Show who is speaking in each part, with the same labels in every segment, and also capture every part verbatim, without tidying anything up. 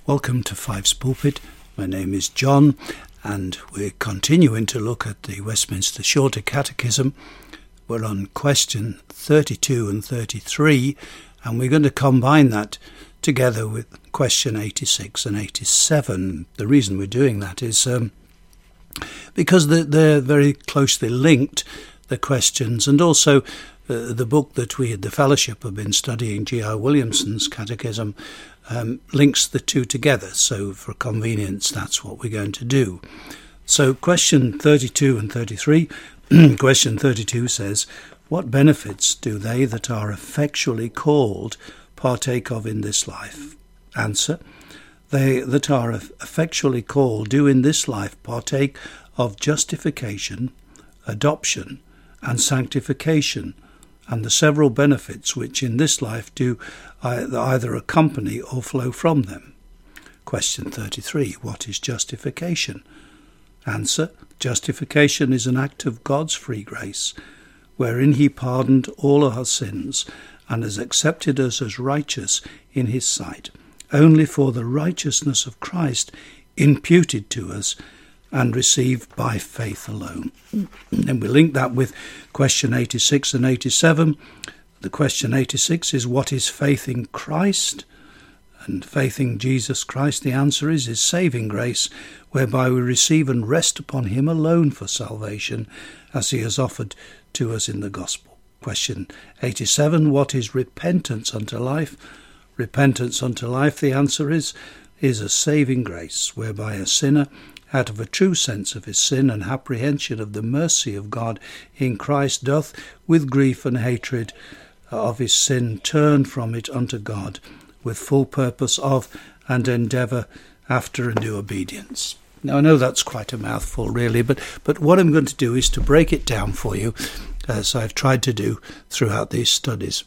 Speaker 1: Welcome to Five's Pulpit. My name is John, and we're continuing to look at the Westminster Shorter Catechism. We're on question thirty-two and thirty-three, and we're going to combine that together with question eighty-six and eighty-seven. The reason we're doing that is um, because they're, they're very closely linked, the questions, and also uh, the book that we at the Fellowship have been studying, G R Williamson's Catechism, um, links the two together. So for convenience, that's what we're going to do. So question thirty-two and thirty-three, question thirty-two says, what benefits do they that are effectually called partake of in this life? Answer, they that are effectually called do in this life partake of justification, adoption, and sanctification, and the several benefits which in this life do either accompany or flow from them. Question thirty-three, what is justification? Answer, justification is an act of God's free grace, wherein he pardoned all our sins and has accepted us as righteous in his sight, only for the righteousness of Christ imputed to us and received by faith alone. And we link that with question eighty-six and eighty-seven. The question eighty-six is, what is faith in Christ? And faith in Jesus Christ, the answer is, is saving grace, whereby we receive and rest upon him alone for salvation, as he has offered to us in the gospel. Question eighty-seven, what is repentance unto life? Repentance unto life, the answer is, is a saving grace, whereby a sinner, out of a true sense of his sin and apprehension of the mercy of God in Christ, doth, with grief and hatred of his sin, turn from it unto God, with full purpose of and endeavour after a new obedience. Now, I know that's quite a mouthful, really, but, but what I'm going to do is to break it down for you, as I've tried to do throughout these studies.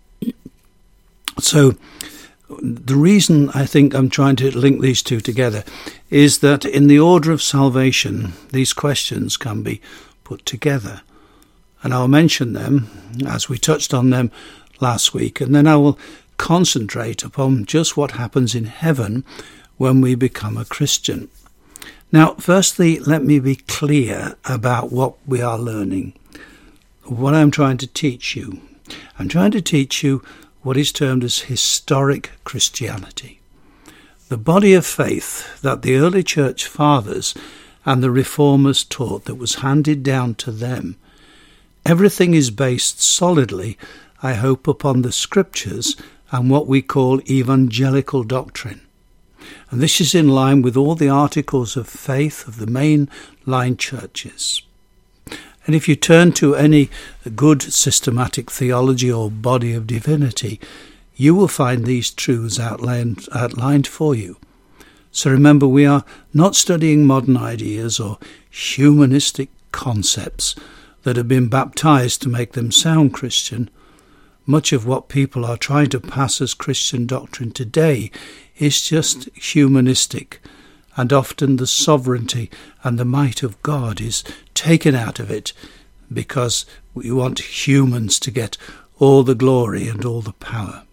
Speaker 1: So, the reason I think I'm trying to link these two together is that in the order of salvation, these questions can be put together. And I'll mention them as we touched on them last week, and then I will concentrate upon just what happens in heaven when we become a Christian. Now, firstly, let me be clear about what we are learning, what I'm trying to teach you. I'm trying to teach you what is termed as historic Christianity, the body of faith that the early church fathers and the reformers taught, that was handed down to them. Everything is based solidly, I hope, upon the scriptures and what we call evangelical doctrine. And this is in line with all the articles of faith of the mainline churches. And if you turn to any good systematic theology or body of divinity, you will find these truths outlined, outlined for you. So remember, we are not studying modern ideas or humanistic concepts that have been baptized to make them sound Christian. Much of what people are trying to pass as Christian doctrine today is just humanistic, and often the sovereignty and the might of God is taken out of it because we want humans to get all the glory and all the power.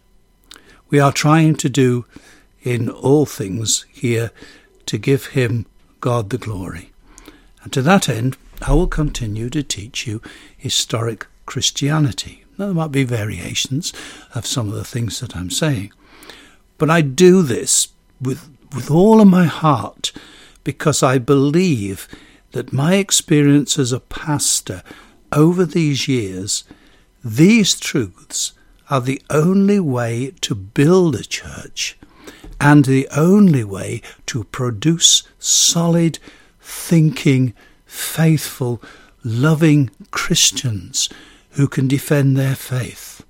Speaker 1: We are trying to do in all things here to give him, God, the glory. And to that end, I will continue to teach you historic Christianity. Now, there might be variations of some of the things that I'm saying, but I do this with with all of my heart, because I believe that my experience as a pastor over these years, these truths are the only way to build a church and the only way to produce solid, thinking, faithful, loving Christians who can defend their faith.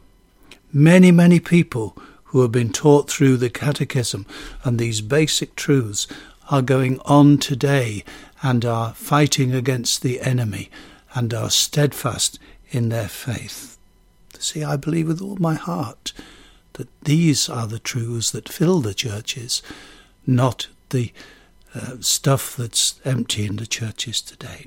Speaker 1: Many, many people who have been taught through the catechism and these basic truths are going on today and are fighting against the enemy and are steadfast in their faith. See, I believe with all my heart that these are the truths that fill the churches, not the uh, stuff that's empty in the churches today.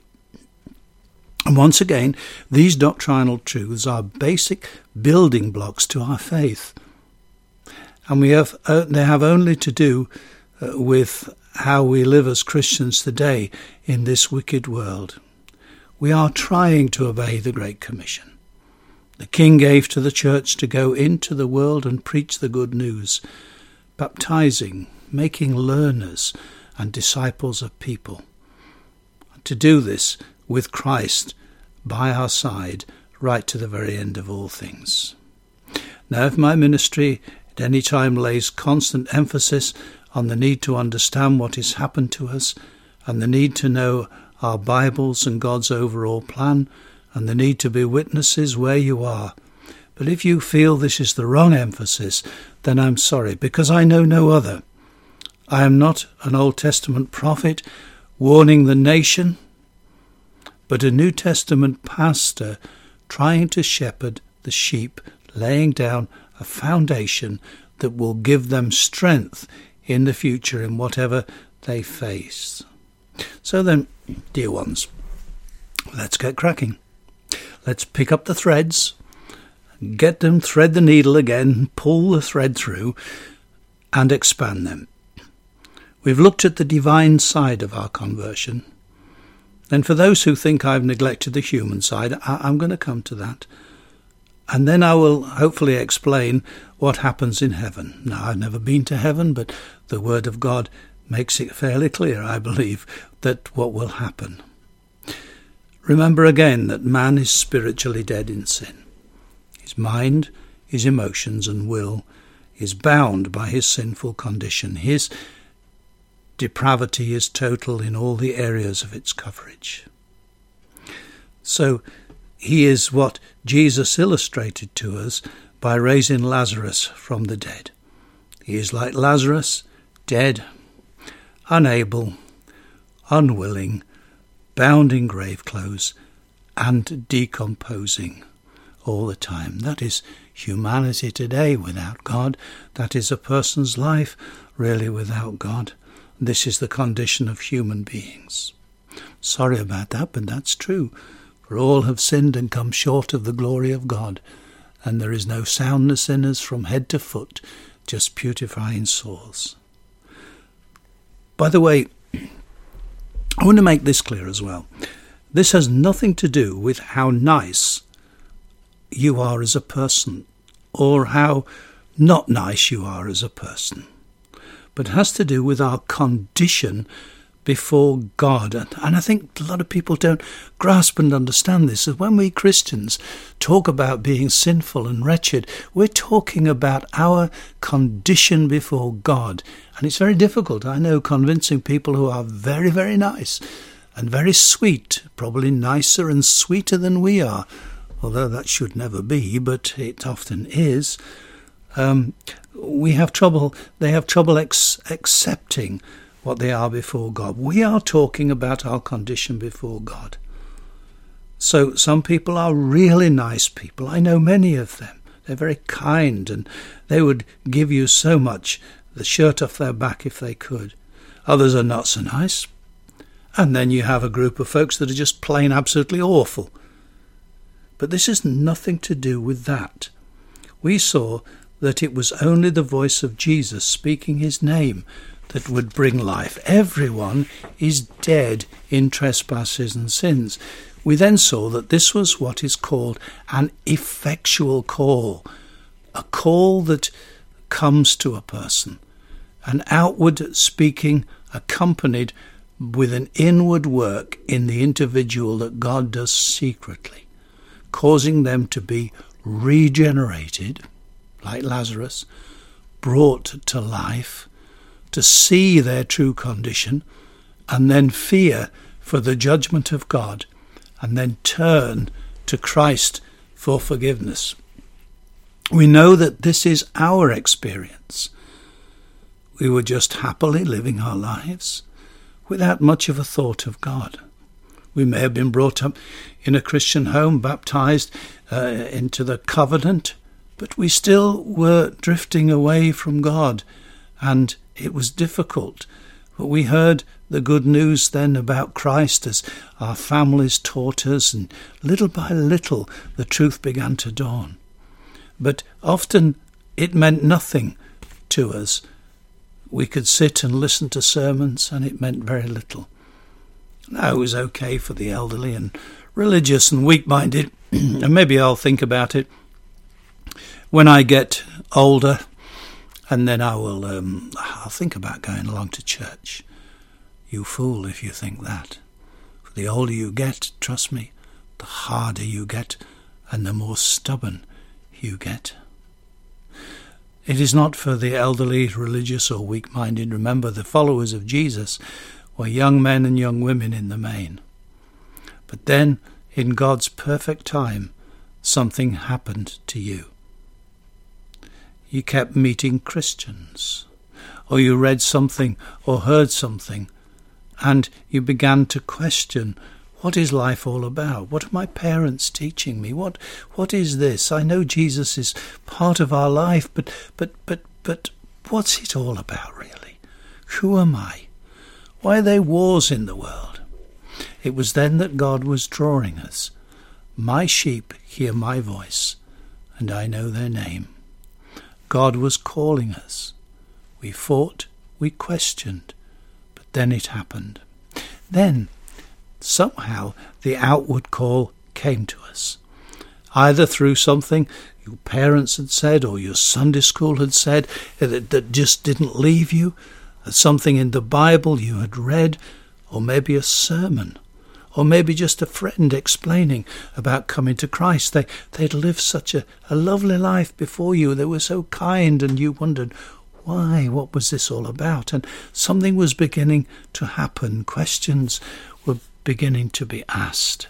Speaker 1: And once again, these doctrinal truths are basic building blocks to our faith. And we have uh, they have only to do uh, with how we live as Christians today in this wicked world. We are trying to obey the Great Commission. The King gave to the church to go into the world and preach the good news, baptizing, making learners and disciples of people. To do this with Christ by our side right to the very end of all things. Now, if my ministry at any time lays constant emphasis on the need to understand what has happened to us and the need to know our Bibles and God's overall plan and the need to be witnesses where you are, but if you feel this is the wrong emphasis, then I'm sorry, because I know no other. I am not an Old Testament prophet warning the nation, but a New Testament pastor trying to shepherd the sheep, laying down a foundation that will give them strength in the future in whatever they face. So then, dear ones, let's get cracking. Let's pick up the threads, get them, thread the needle again, pull the thread through, and expand them. We've looked at the divine side of our conversion. Then for those who think I've neglected the human side, I- I'm going to come to that. And then I will hopefully explain what happens in heaven. Now, I've never been to heaven, but the Word of God makes it fairly clear, I believe, that what will happen. Remember again that man is spiritually dead in sin. His mind, his emotions and will is bound by his sinful condition. His depravity is total in all the areas of its coverage. So he is what Jesus illustrated to us by raising Lazarus from the dead. He is like Lazarus, dead, unable, unwilling, bound in grave clothes, and decomposing all the time. That is humanity today without God. That is a person's life really without God. This is the condition of human beings. Sorry about that, but that's true. For all have sinned and come short of the glory of God, and there is no soundness in us from head to foot, just putrefying sores. By the way, I want to make this clear as well. This has nothing to do with how nice you are as a person or how not nice you are as a person, but has to do with our condition before God. And, and I think a lot of people don't grasp and understand this. That when we Christians talk about being sinful and wretched, we're talking about our condition before God. And it's very difficult, I know, convincing people who are very, very nice and very sweet, probably nicer and sweeter than we are, although that should never be, but it often is. Um, we have trouble, they have trouble ex- accepting what they are before God. We are talking about our condition before God. So some people are really nice people. I know many of them. They're very kind and they would give you so much, the shirt off their back if they could. Others are not so nice. And then you have a group of folks that are just plain absolutely awful. But this has nothing to do with that. We saw that it was only the voice of Jesus speaking his name that would bring life. Everyone is dead in trespasses and sins. We then saw that this was what is called an effectual call, a call that comes to a person, an outward speaking accompanied with an inward work in the individual that God does secretly, causing them to be regenerated, like Lazarus, brought to life, to see their true condition, and then fear for the judgment of God, and then turn to Christ for forgiveness. We know that this is our experience. We were just happily living our lives without much of a thought of God. We may have been brought up in a Christian home, baptized uh, into the covenant, but we still were drifting away from God, and it was difficult. But we heard the good news then about Christ as our families taught us, and little by little the truth began to dawn. But often it meant nothing to us, we could sit and listen to sermons and it meant very little. Now, it was okay for the elderly and religious and weak-minded, and maybe I'll think about it when I get older, and then I will, um, I'll think about going along to church. You fool if you think that. For the older you get, trust me, the harder you get and the more stubborn you get. It is not for the elderly, religious or weak-minded. Remember, the followers of Jesus were young men and young women in the main. But then, in God's perfect time, something happened to you. You kept meeting Christians, or you read something or heard something, and you began to question, what is life all about? What are my parents teaching me? What what is this? I know Jesus is part of our life, but but but but what's it all about really? Who am I? Why are there wars in the world? It was then that God was drawing us. My sheep hear my voice, and I know their name. God was calling us. We fought, we questioned, but then it happened. Then, somehow, the outward call came to us, either through something your parents had said or your Sunday school had said that, that just didn't leave you, something in the Bible you had read, or maybe a sermon, or maybe just a friend explaining about coming to Christ. They, they'd lived such a, a lovely life before you. They were so kind, and you wondered, why? What was this all about? And something was beginning to happen. Questions were beginning to be asked.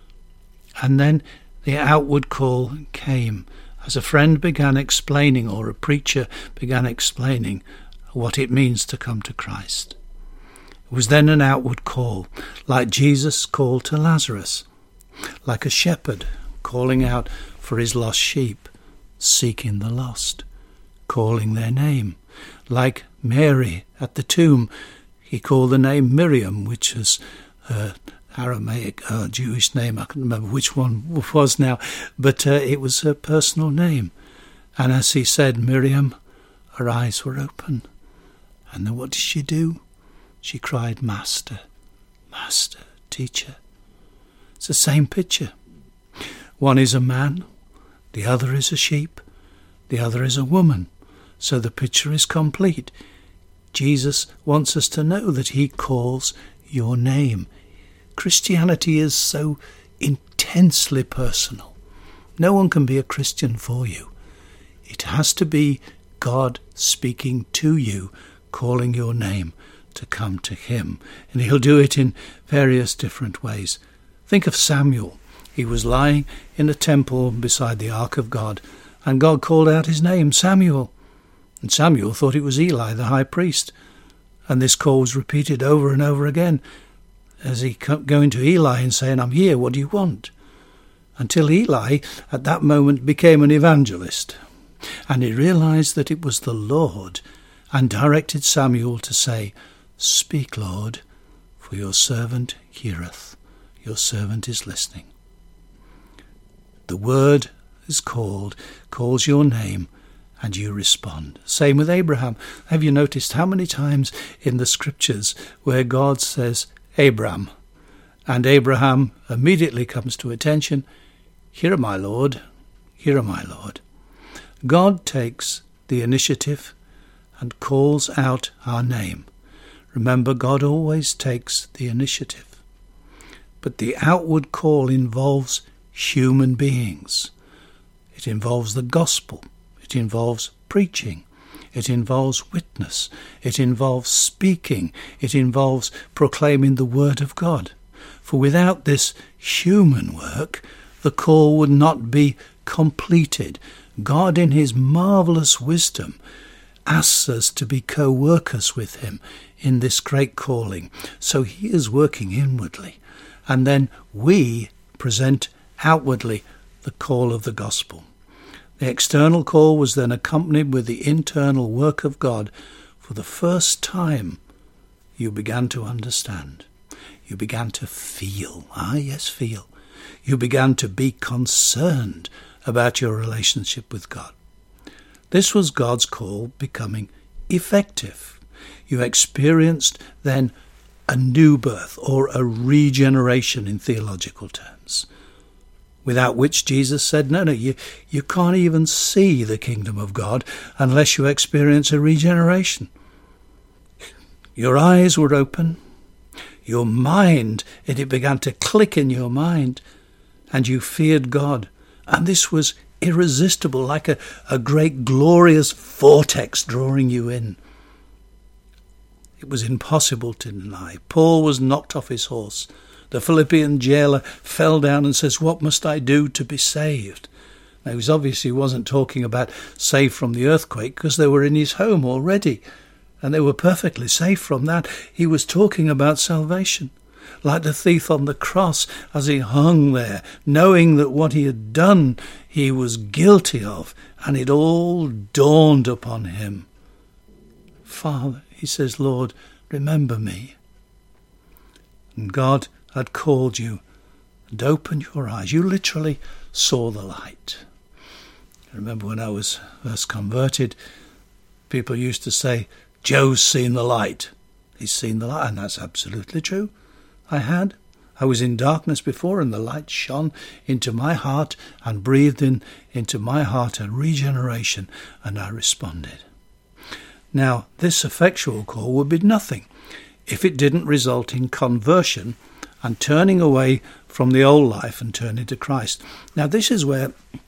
Speaker 1: And then the outward call came as a friend began explaining, or a preacher began explaining, what it means to come to Christ. It was then an outward call, like Jesus called to Lazarus, like a shepherd calling out for his lost sheep, seeking the lost, calling their name. Like Mary at the tomb, he called the name Miriam, which is her Aramaic, uh, Jewish name. I can't remember which one was now, but uh, it was her personal name. And as he said, Miriam, her eyes were open. And then what did she do? She cried, Master, Master, Teacher. It's the same picture. One is a man, the other is a sheep, the other is a woman. So the picture is complete. Jesus wants us to know that he calls your name. Christianity is so intensely personal. No one can be a Christian for you. It has to be God speaking to you, calling your name to come to him. And he'll do it in various different ways. Think of Samuel. He was lying in a temple beside the ark of God, and God called out his name, Samuel. And Samuel thought it was Eli, the high priest. And this call was repeated over and over again as he kept going to Eli and saying, I'm here, what do you want? Until Eli, at that moment, became an evangelist. And he realized that it was the Lord, and directed Samuel to say, Speak, Lord, for your servant heareth. Your servant is listening. The word is called, calls your name, and you respond. Same with Abraham. Have you noticed how many times in the scriptures where God says, Abram, and Abraham immediately comes to attention, Here am I, Lord, here am I, Lord. God takes the initiative and calls out our name. Remember, God always takes the initiative. But the outward call involves human beings. It involves the gospel. It involves preaching. It involves witness. It involves speaking. It involves proclaiming the word of God. For without this human work, the call would not be completed. God, in his marvelous wisdom, asks us to be co-workers with him in this great calling. So he is working inwardly. And then we present outwardly the call of the gospel. The external call was then accompanied with the internal work of God. For the first time, you began to understand. You began to feel. Ah, yes, feel. You began to be concerned about your relationship with God. This was God's call becoming effective. You experienced then a new birth, or a regeneration in theological terms, without which Jesus said, no, no, you, you can't even see the kingdom of God unless you experience a regeneration. Your eyes were open, your mind, and it began to click in your mind, and you feared God. And this was irresistible, like a, a great glorious vortex drawing you in. It was impossible to deny. Paul was knocked off his horse. The Philippian jailer fell down and says, what must I do to be saved? Now, he was obviously wasn't talking about saved from the earthquake, because they were in his home already, and they were perfectly safe from that. He was talking about salvation, like the thief on the cross as he hung there, knowing that what he had done he was guilty of, and it all dawned upon him. Father, he says, Lord, remember me. And God had called you and opened your eyes. You literally saw the light. I remember when I was first converted, people used to say, Joe's seen the light. He's seen the light, and that's absolutely true. I had. I was in darkness before, and the light shone into my heart and breathed in into my heart a regeneration, and I responded. Now, this effectual call would be nothing if it didn't result in conversion and turning away from the old life and turning to Christ. Now, this is where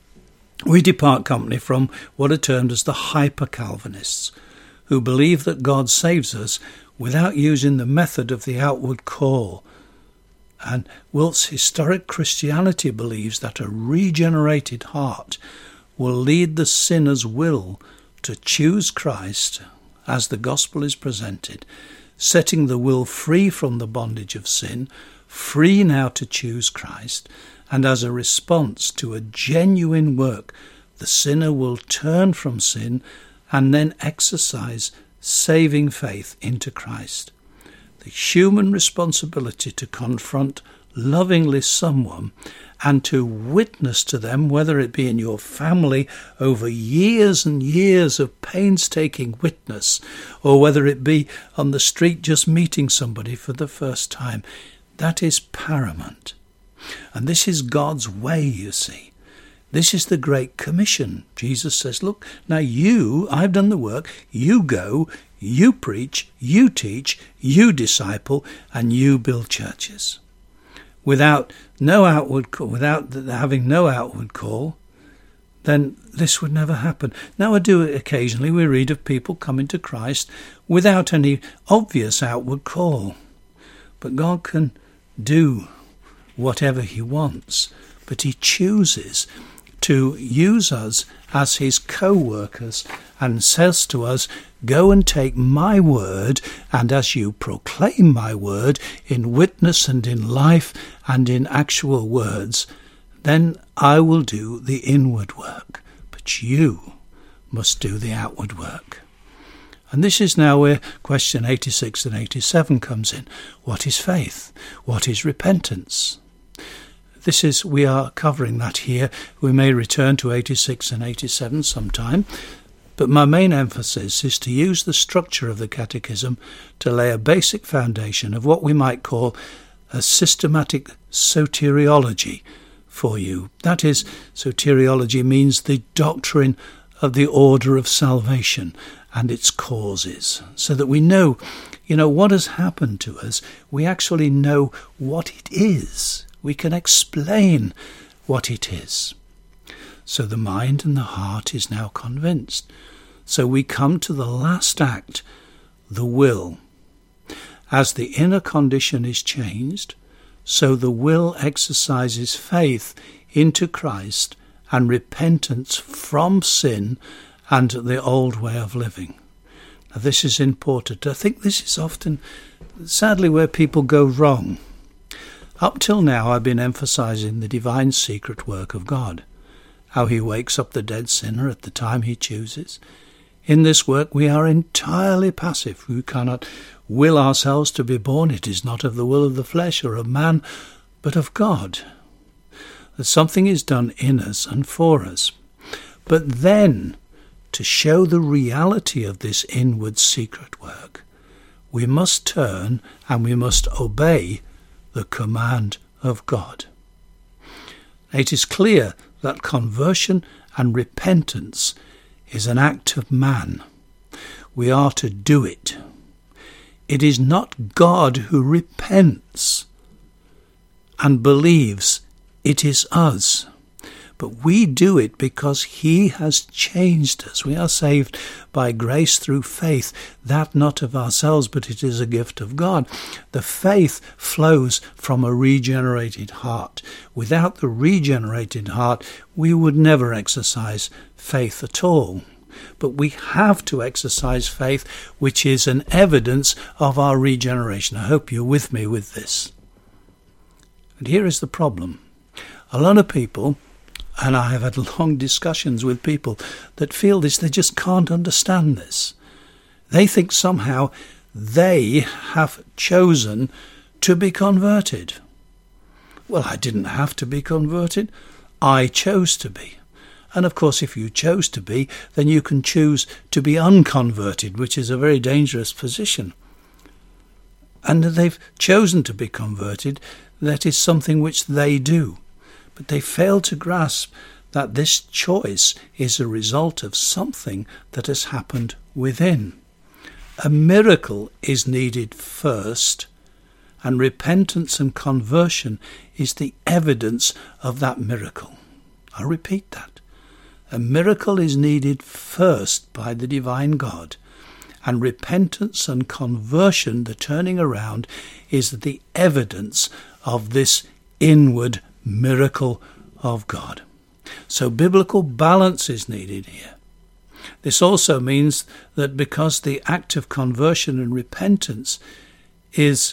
Speaker 1: we depart company from what are termed as the hyper-Calvinists, who believe that God saves us without using the method of the outward call. And whilst historic Christianity believes that a regenerated heart will lead the sinner's will to choose Christ as the gospel is presented, setting the will free from the bondage of sin, free now to choose Christ, and as a response to a genuine work, the sinner will turn from sin and then exercise saving faith into Christ. The human responsibility to confront lovingly someone and to witness to them, whether it be in your family over years and years of painstaking witness, or whether it be on the street just meeting somebody for the first time, that is paramount. And this is God's way, you see. This is the Great Commission. Jesus says, look, now you, I've done the work, you go, you preach, you teach, you disciple, and you build churches. Without no outward call, without having no outward call, then this would never happen. Now I do occasionally, we read of people coming to Christ without any obvious outward call. But God can do whatever he wants, but he chooses to use us as his co-workers and says to us, go and take my word, and as you proclaim my word in witness and in life and in actual words, then I will do the inward work, but you must do the outward work. And this is now where question eighty-six and eighty-seven comes in. What is faith? What is repentance? This is, we are covering that here. We may return to eighty-six and eighty-seven sometime, but my main emphasis is to use the structure of the Catechism to lay a basic foundation of what we might call a systematic soteriology for you. That is, soteriology means the doctrine of the order of salvation and its causes, so that we know, you know, what has happened to us. We actually know what it is. We can explain what it is. So the mind and the heart is now convinced. So we come to the last act, the will. As the inner condition is changed, so the will exercises faith into Christ and repentance from sin and the old way of living. Now this is important. I think this is often, sadly, where people go wrong. Up till now I've been emphasizing the divine secret work of God, how he wakes up the dead sinner at the time he chooses. In this work we are entirely passive. We cannot will ourselves to be born. It is not of the will of the flesh or of man, but of God. That something is done in us and for us. But then to show the reality of this inward secret work, we must turn and we must obey the command of God. It is clear that conversion and repentance is an act of man. We are to do it. It is not God who repents and believes, it is us. But we do it because he has changed us. We are saved by grace through faith, that not of ourselves, but it is a gift of God. The faith flows from a regenerated heart. Without the regenerated heart, we would never exercise faith at all. But we have to exercise faith, which is an evidence of our regeneration. I hope you're with me with this. And here is the problem. A lot of people, and I have had long discussions with people that feel this, they just can't understand this. They think somehow they have chosen to be converted. Well, I didn't have to be converted. I chose to be. And of course, if you chose to be, then you can choose to be unconverted, which is a very dangerous position. And they've chosen to be converted. That is something which they do. But they fail to grasp that this choice is a result of something that has happened within. A miracle is needed first, and repentance and conversion is the evidence of that miracle. I repeat that. A miracle is needed first by the divine God, and repentance and conversion, the turning around, is the evidence of this inward miracle of God. So biblical balance is needed here. This also means that because the act of conversion and repentance is,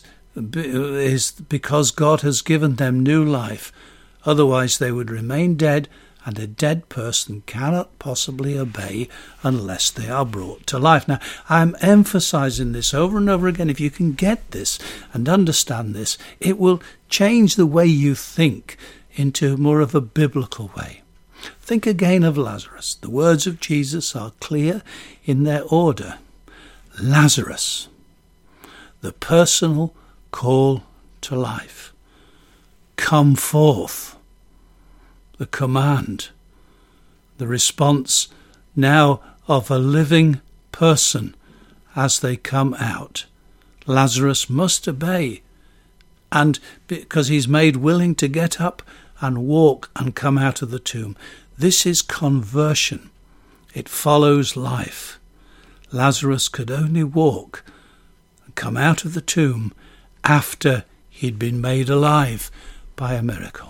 Speaker 1: is because God has given them new life, otherwise they would remain dead, and a dead person cannot possibly obey unless they are brought to life. Now, I'm emphasizing this over and over again. If you can get this and understand this, it will change the way you think into more of a biblical way. Think again of Lazarus. The words of Jesus are clear in their order. Lazarus, the personal call to life. Come forth. The command, the response now of a living person as they come out. Lazarus must obey, and because he's made willing to get up and walk and come out of the tomb. This is conversion. It follows life. Lazarus could only walk and come out of the tomb after he'd been made alive by a miracle.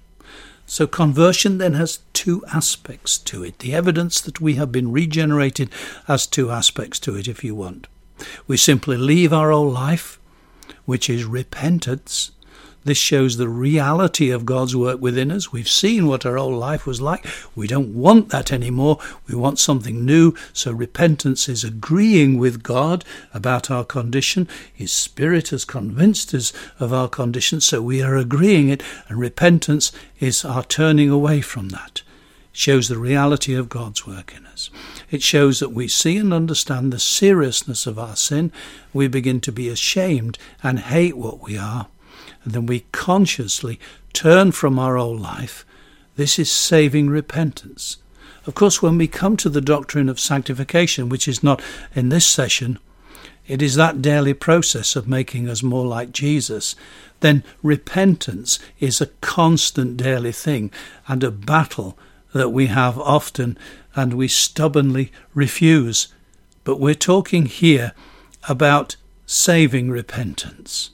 Speaker 1: So conversion then has two aspects to it. The evidence that we have been regenerated has two aspects to it, if you want. We simply leave our old life, which is repentance. This shows the reality of God's work within us. We've seen what our old life was like. We don't want that anymore. We want something new. So repentance is agreeing with God about our condition. His Spirit has convinced us of our condition, so we are agreeing it. And repentance is our turning away from that. It shows the reality of God's work in us. It shows that we see and understand the seriousness of our sin. We begin to be ashamed and hate what we are. And then we consciously turn from our old life. This is saving repentance. Of course, when we come to the doctrine of sanctification, which is not in this session, it is that daily process of making us more like Jesus. Then repentance is a constant daily thing and a battle that we have often and we stubbornly refuse. But we're talking here about saving repentance.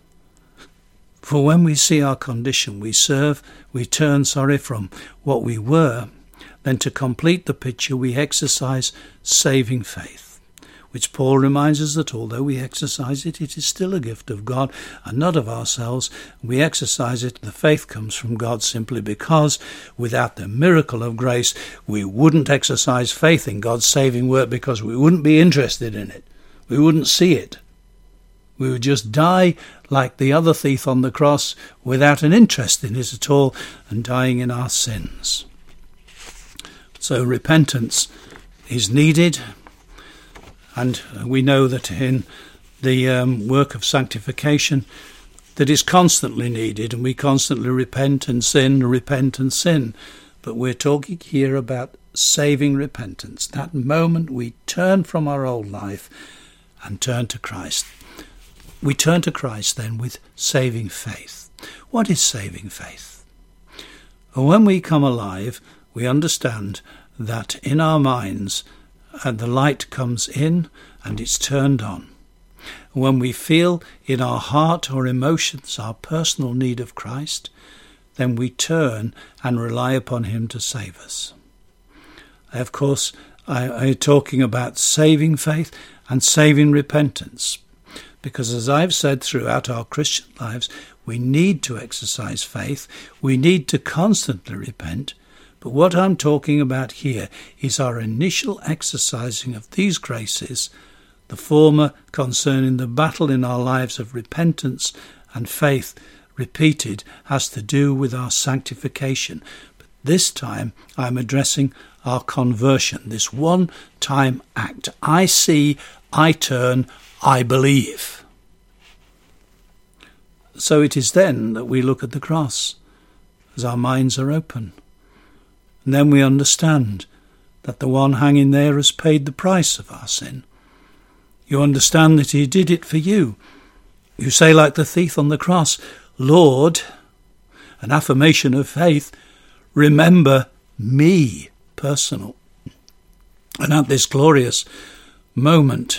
Speaker 1: For when we see our condition, we serve, we turn, sorry, from what we were, then to complete the picture, we exercise saving faith, which Paul reminds us that although we exercise it, it is still a gift of God and not of ourselves. We exercise it, the faith comes from God simply because without the miracle of grace, we wouldn't exercise faith in God's saving work because we wouldn't be interested in it. We wouldn't see it. We would just die like the other thief on the cross without an interest in it at all and dying in our sins. So repentance is needed, and we know that in the um, work of sanctification that is constantly needed, and we constantly repent and sin, repent and sin. But we're talking here about saving repentance, that moment we turn from our old life and turn to Christ. We turn to Christ then with saving faith. What is saving faith? And when we come alive, we understand that in our minds uh, the light comes in and it's turned on. When we feel in our heart or emotions our personal need of Christ, then we turn and rely upon him to save us. Of course, I, I'm talking about saving faith and saving repentance, because as I've said throughout our Christian lives, we need to exercise faith, we need to constantly repent, but what I'm talking about here is our initial exercising of these graces, the former concerning the battle in our lives of repentance and faith repeated has to do with our sanctification. But this time I'm addressing our conversion, this one-time act. I see, I turn, I believe. So it is then that we look at the cross as our minds are open. And then we understand that the one hanging there has paid the price of our sin. You understand that he did it for you. You say like the thief on the cross, Lord, an affirmation of faith, remember me, personal. And at this glorious moment,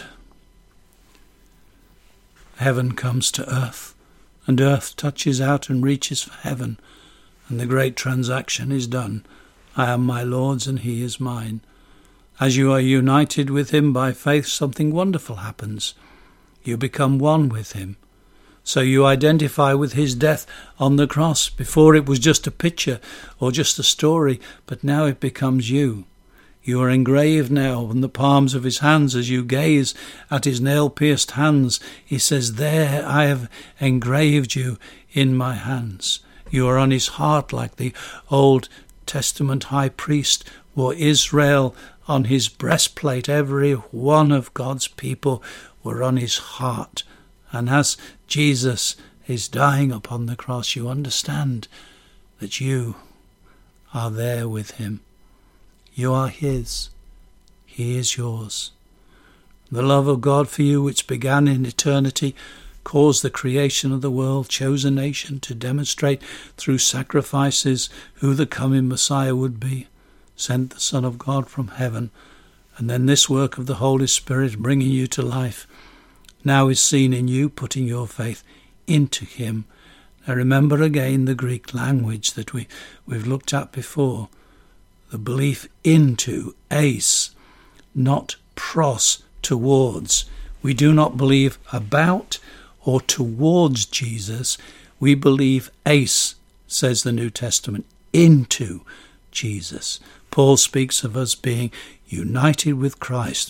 Speaker 1: heaven comes to earth, and earth touches out and reaches for heaven, and the great transaction is done. I am my Lord's and he is mine. As you are united with him by faith, something wonderful happens. You become one with him. So you identify with his death on the cross. Before it was just a picture or just a story, but now it becomes you. You are engraved now on the palms of his hands as you gaze at his nail-pierced hands. He says, there I have engraved you in my hands. You are on his heart like the Old Testament high priest wore Israel on his breastplate. Every one of God's people were on his heart. And as Jesus is dying upon the cross, you understand that you are there with him. You are his. He is yours. The love of God for you, which began in eternity, caused the creation of the world, chose a nation to demonstrate through sacrifices who the coming Messiah would be, sent the Son of God from heaven, and then this work of the Holy Spirit bringing you to life now is seen in you, putting your faith into him. Now remember again the Greek language that we, we've looked at before. The belief into, eis, not pros, towards. We do not believe about or towards Jesus. We believe eis, says the New Testament, into Jesus. Paul speaks of us being united with Christ,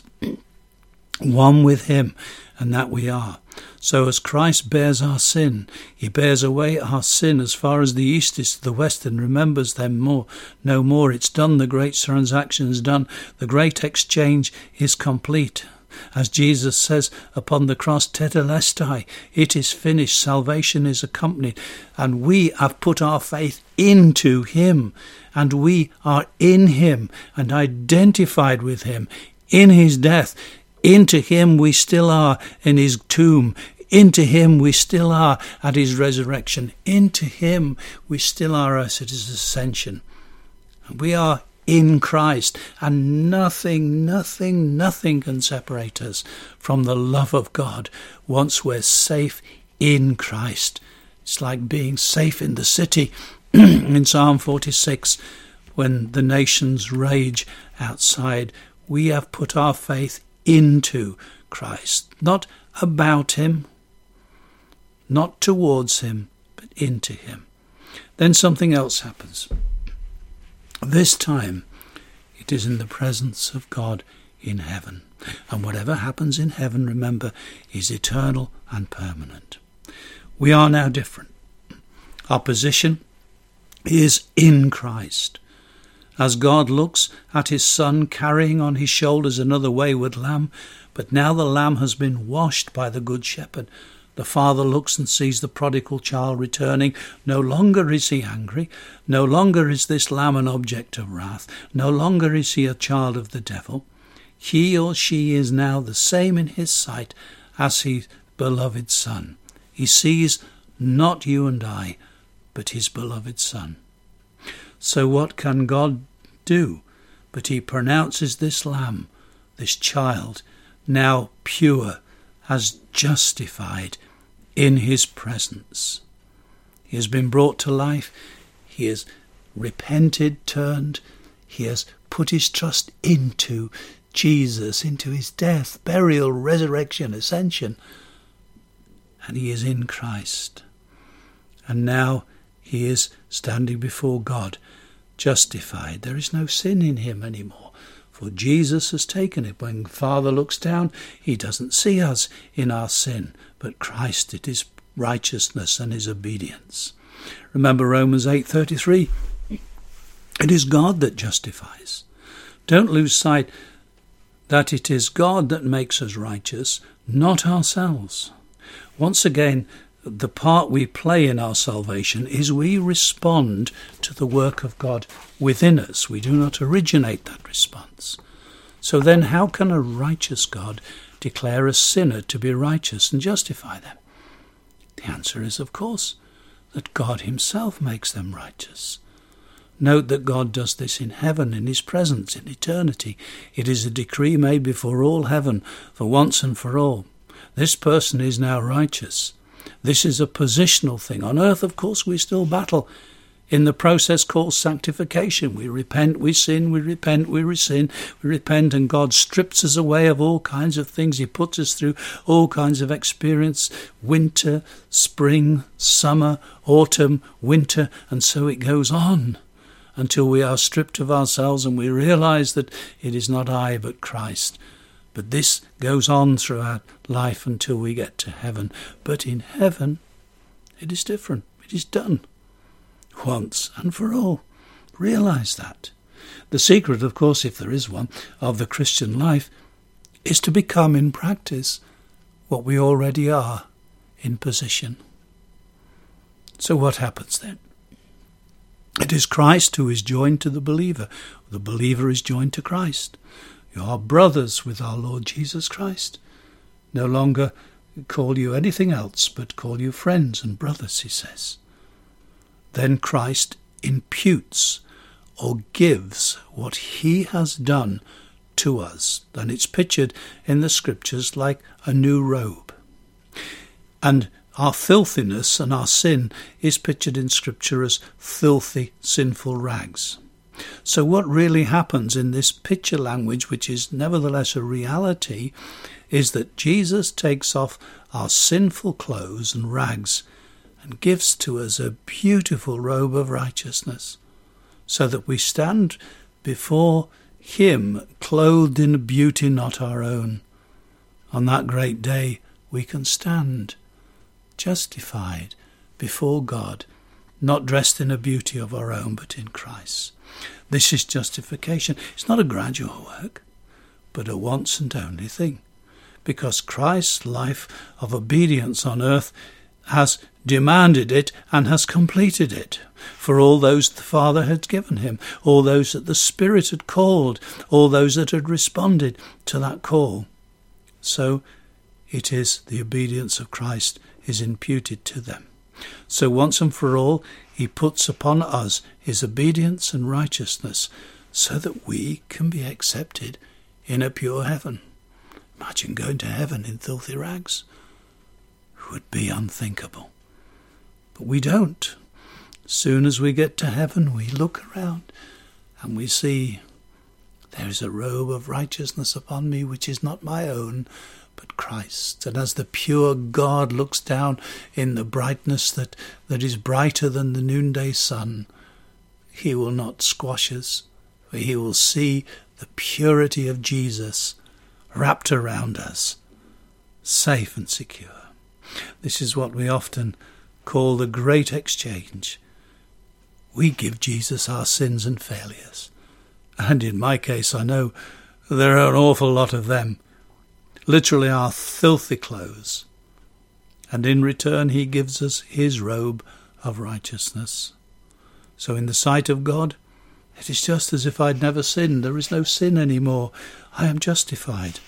Speaker 1: one with him, and that we are. So as Christ bears our sin, he bears away our sin as far as the east is to the west and remembers them more, no more. It's done, the great transaction is done, the great exchange is complete. As Jesus says upon the cross, tetelestai, it is finished, salvation is accompanied, and we have put our faith into him, and we are in him and identified with him in his death. Into him we still are in his tomb. Into him we still are at his resurrection. Into him we still are at his ascension. We are in Christ, and nothing, nothing, nothing can separate us from the love of God once we're safe in Christ. It's like being safe in the city in Psalm forty-six when the nations rage outside. We have put our faith into Christ, not about him, not towards him, but into him. Then something else happens. This time it is in the presence of God in heaven. And whatever happens in heaven, remember, is eternal and permanent. We are now different. Our position is in Christ. As God looks at his Son carrying on his shoulders another wayward lamb, but now the lamb has been washed by the Good Shepherd. The Father looks and sees the prodigal child returning. No longer is he angry. No longer is this lamb an object of wrath. No longer is he a child of the devil. He or she is now the same in his sight as his beloved Son. He sees not you and I, but his beloved Son. So what can God do? But he pronounces this lamb, this child, now pure, as justified in his presence. He has been brought to life. He has repented, turned. He has put his trust into Jesus, into his death, burial, resurrection, ascension. And he is in Christ. And now he is standing before God, justified. There is no sin in him anymore, for Jesus has taken it. When Father looks down, he doesn't see us in our sin, but Christ, it is righteousness and his obedience. Remember Romans eight thirty-three. It is God that justifies. Don't lose sight that it is God that makes us righteous, not ourselves. Once again, the part we play in our salvation is we respond to the work of God within us. We do not originate that response. So then how can a righteous God declare a sinner to be righteous and justify them? The answer is, of course, that God himself makes them righteous. Note that God does this in heaven, in his presence, in eternity. It is a decree made before all heaven, for once and for all. This person is now righteous. This is a positional thing. On earth, of course, we still battle in the process called sanctification. We repent, we sin, we repent, we sin, we repent, and God strips us away of all kinds of things. He puts us through all kinds of experience, winter, spring, summer, autumn, winter, and so it goes on until we are stripped of ourselves and we realize that it is not I but Christ. But this goes on throughout life until we get to heaven. But in heaven, it is different. It is done once and for all. Realize that. The secret, of course, if there is one, of the Christian life is to become in practice what we already are in position. So what happens then? It is Christ who is joined to the believer. The believer is joined to Christ. You are brothers with our Lord Jesus Christ. No longer call you anything else, but call you friends and brothers, he says. Then Christ imputes or gives what he has done to us. And it's pictured in the scriptures like a new robe. And our filthiness and our sin is pictured in scripture as filthy, sinful rags. So what really happens in this picture language, which is nevertheless a reality, is that Jesus takes off our sinful clothes and rags and gives to us a beautiful robe of righteousness, so that we stand before him clothed in a beauty not our own. On that great day we can stand justified before God, not dressed in a beauty of our own, but in Christ. This is justification. It's not a gradual work, but a once and only thing, because Christ's life of obedience on earth has demanded it and has completed it for all those the Father had given him, all those that the Spirit had called, all those that had responded to that call. So it is the obedience of Christ is imputed to them. So once and for all, he puts upon us his obedience and righteousness so that we can be accepted in a pure heaven. Imagine going to heaven in filthy rags. It would be unthinkable. But we don't. As soon as we get to heaven, we look around and we see there is a robe of righteousness upon me which is not my own, but Christ. And as the pure God looks down in the brightness that, that is brighter than the noonday sun, he will not squash us, for he will see the purity of Jesus wrapped around us, safe and secure. This is what we often call the great exchange. We give Jesus our sins and failures, and in my case I know there are an awful lot of them, literally our filthy clothes, and in return he gives us his robe of righteousness. So in the sight of God, it is just as if I'd never sinned. There is no sin anymore. I am justified.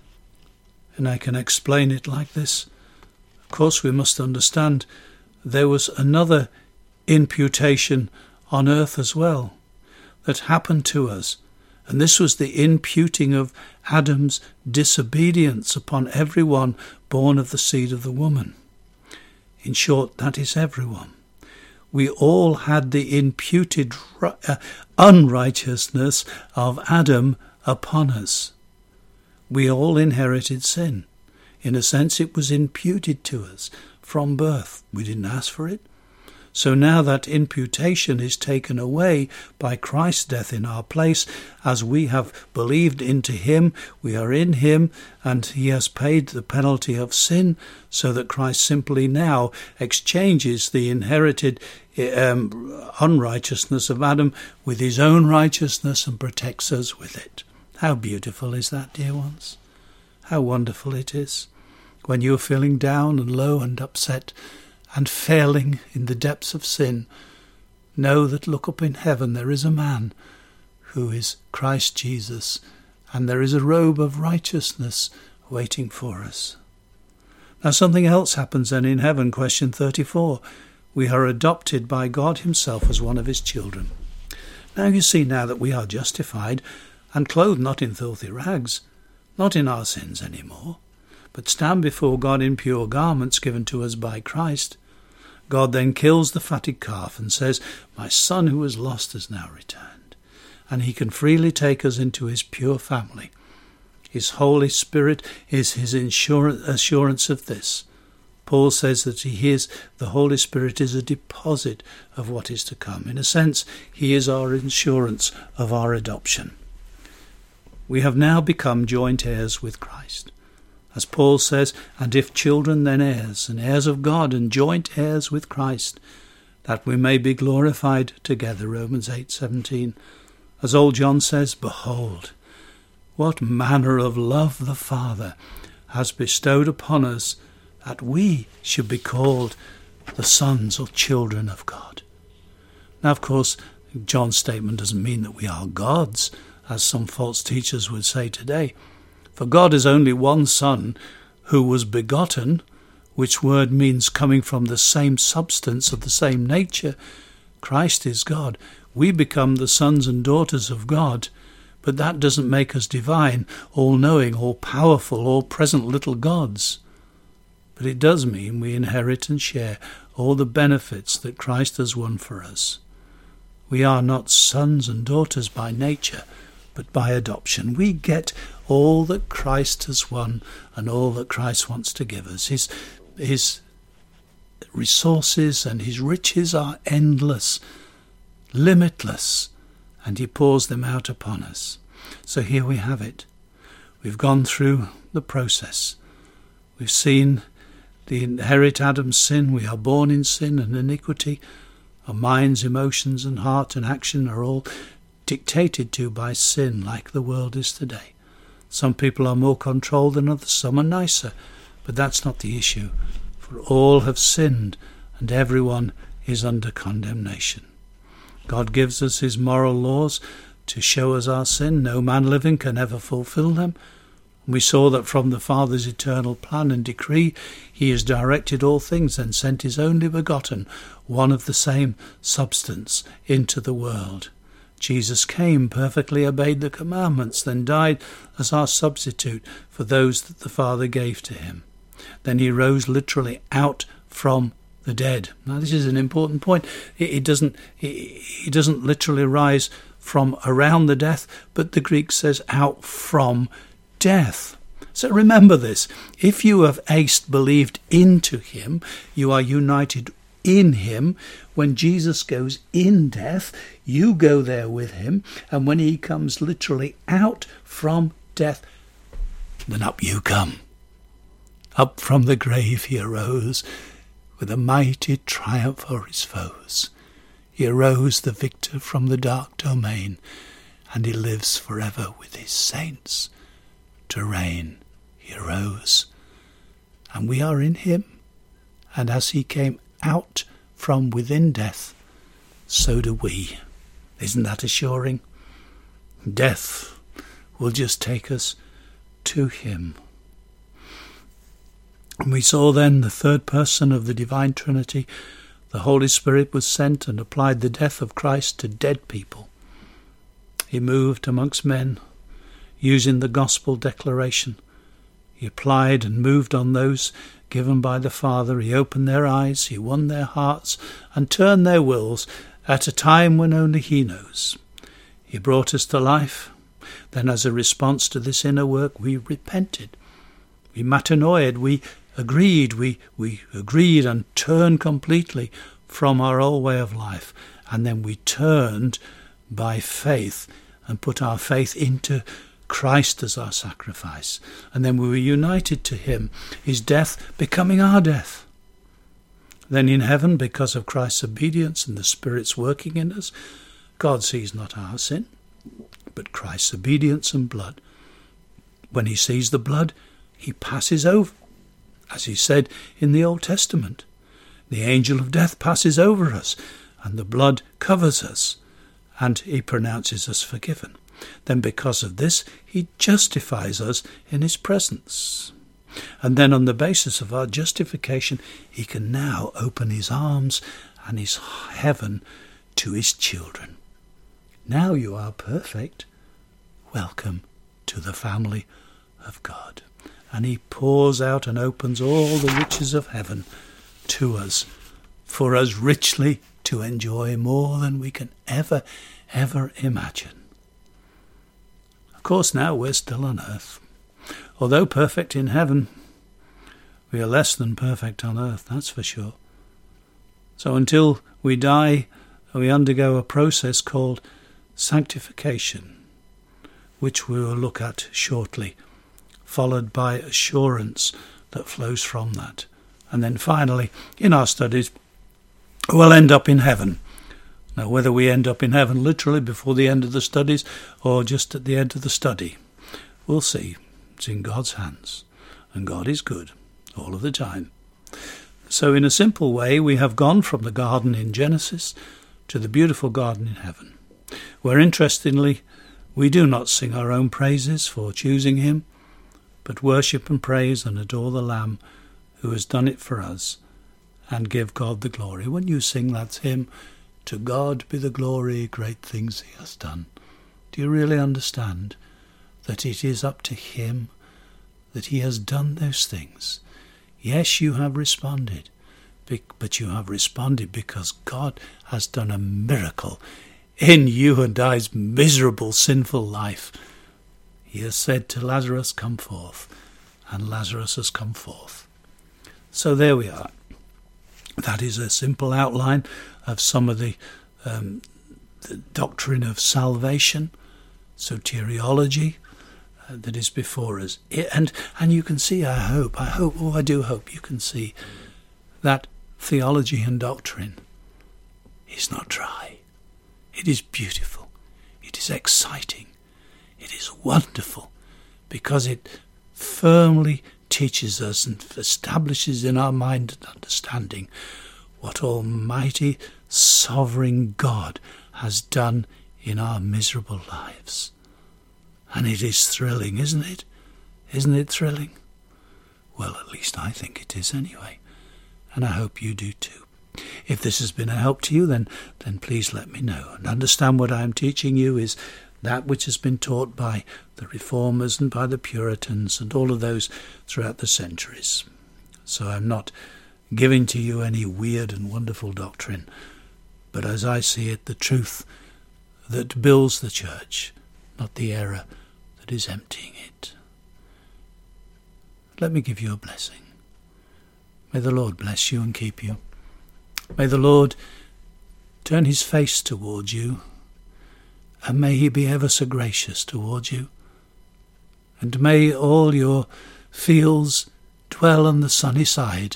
Speaker 1: And I can explain it like this. Of course, we must understand there was another imputation on earth as well that happened to us. And this was the imputing of Adam's disobedience upon everyone born of the seed of the woman. In short, that is everyone. We all had the imputed uh, unrighteousness of Adam upon us. We all inherited sin. In a sense, it was imputed to us from birth. We didn't ask for it. So now that imputation is taken away by Christ's death in our place. As we have believed into him, we are in him, and he has paid the penalty of sin, so that Christ simply now exchanges the inherited um, unrighteousness of Adam with his own righteousness and protects us with it. How beautiful is that, dear ones? How wonderful it is when you're feeling down and low and upset and failing in the depths of sin. Know that look up in heaven, there is a man who is Christ Jesus, and there is a robe of righteousness waiting for us. Now something else happens then in heaven, question thirty-four. We are adopted by God himself as one of his children. Now you see now that we are justified and clothed not in filthy rags, not in our sins any more, but stand before God in pure garments given to us by Christ. God then kills the fatted calf and says, my son who was lost has now returned. And he can freely take us into his pure family. His Holy Spirit is his assurance of this. Paul says that he is, the Holy Spirit is a deposit of what is to come. In a sense, he is our insurance of our adoption. We have now become joint heirs with Christ. As Paul says, and if children, then heirs, and heirs of God, and joint heirs with Christ, that we may be glorified together, Romans eight seventeen. As old John says, behold, what manner of love the Father has bestowed upon us, that we should be called the sons or children of God. Now, of course, John's statement doesn't mean that we are gods, as some false teachers would say today. For God is only one Son who was begotten, which word means coming from the same substance of the same nature. Christ is God. We become the sons and daughters of God, but that doesn't make us divine, all-knowing, all-powerful, all-present little gods. But it does mean we inherit and share all the benefits that Christ has won for us. We are not sons and daughters by nature, but by adoption. We get all that Christ has won and all that Christ wants to give us. His, his resources and his riches are endless, limitless, and he pours them out upon us. So here we have it. We've gone through the process. We've seen the inherit Adam's sin. We are born in sin and iniquity. Our minds, emotions and heart and action are all dictated to by sin, like the world is today. Some people are more controlled than others, some are nicer, but that's not the issue. For all have sinned, and everyone is under condemnation. God gives us his moral laws to show us our sin. No man living can ever fulfill them. We saw that from the Father's eternal plan and decree, he has directed all things and sent his only begotten, one of the same substance, into the world. Jesus came, perfectly obeyed the commandments, then died as our substitute for those that the Father gave to him. Then he rose literally out from the dead. Now this is an important point. It, it doesn't it, it doesn't literally rise from around the death, but the Greek says out from death. So remember this. If you have aced, believed into him, you are united in him. When Jesus goes in death, you go there with him, and when he comes literally out from death, then up you come. Up from the grave he arose with a mighty triumph over his foes. He arose the victor from the dark domain, and he lives forever with his saints to reign. He arose, and we are in him, and as he came out from within death, so do we. Isn't that assuring? Death will just take us to him. And we saw then the third person of the divine Trinity. The Holy Spirit was sent and applied the death of Christ to dead people. He moved amongst men, using the gospel declaration. He applied and moved on those given by the Father. He opened their eyes, he won their hearts, and turned their wills at a time when only he knows. He brought us to life. Then as a response to this inner work, we repented. We metanoid, we agreed, we, we agreed and turned completely from our old way of life. And then we turned by faith and put our faith into Christ as our sacrifice. And then we were united to him, his death becoming our death. Then in heaven, because of Christ's obedience and the Spirit's working in us, God sees not our sin, but Christ's obedience and blood. When he sees the blood, he passes over. As he said in the Old Testament, the angel of death passes over us, and the blood covers us, and he pronounces us forgiven. Then because of this, he justifies us in his presence. And then on the basis of our justification, he can now open his arms and his heaven to his children. Now you are perfect. Welcome to the family of God. And he pours out and opens all the riches of heaven to us, for us richly to enjoy more than we can ever, ever imagine. Of course, now we're still on earth. Although perfect in heaven, we are less than perfect on earth, that's for sure. So until we die, we undergo a process called sanctification, which we will look at shortly, followed by assurance that flows from that. And then finally, in our studies, we'll end up in heaven. Now, whether we end up in heaven literally before the end of the studies or just at the end of the study, we'll see. It's in God's hands, and God is good all of the time. So in a simple way, we have gone from the garden in Genesis to the beautiful garden in heaven, where interestingly, we do not sing our own praises for choosing him, but worship and praise and adore the Lamb who has done it for us, and give God the glory. When you sing that hymn, to God be the glory, great things he has done, do you really understand that it is up to him, that he has done those things? Yes, you have responded, but you have responded because God has done a miracle in you and I's miserable, sinful life. He has said to Lazarus, come forth, and Lazarus has come forth. So there we are. That is a simple outline of some of the, um, the doctrine of salvation, soteriology, uh, that is before us. It, and and you can see, I hope, I hope, oh, I do hope you can see that theology and doctrine is not dry. It is beautiful. It is exciting. It is wonderful because it firmly teaches us and establishes in our mind and understanding what Almighty Sovereign God has done in our miserable lives. And it is thrilling, isn't it? Isn't it thrilling? Well, at least I think it is anyway. And I hope you do too. If this has been a help to you, then, then please let me know. And understand what I am teaching you is that which has been taught by the Reformers and by the Puritans and all of those throughout the centuries. So I'm not giving to you any weird and wonderful doctrine, but as I see it, the truth that builds the church, not the error that is emptying it. Let me give you a blessing. May the Lord bless you and keep you. May the Lord turn his face towards you, and may he be ever so gracious towards you. And may all your fields dwell on the sunny side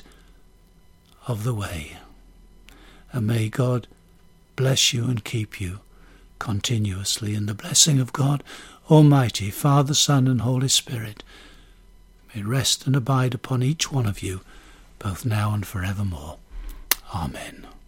Speaker 1: of the way. And may God bless you and keep you continuously. And the blessing of God Almighty, Father, Son, and Holy Spirit may rest and abide upon each one of you, both now and forevermore. Amen.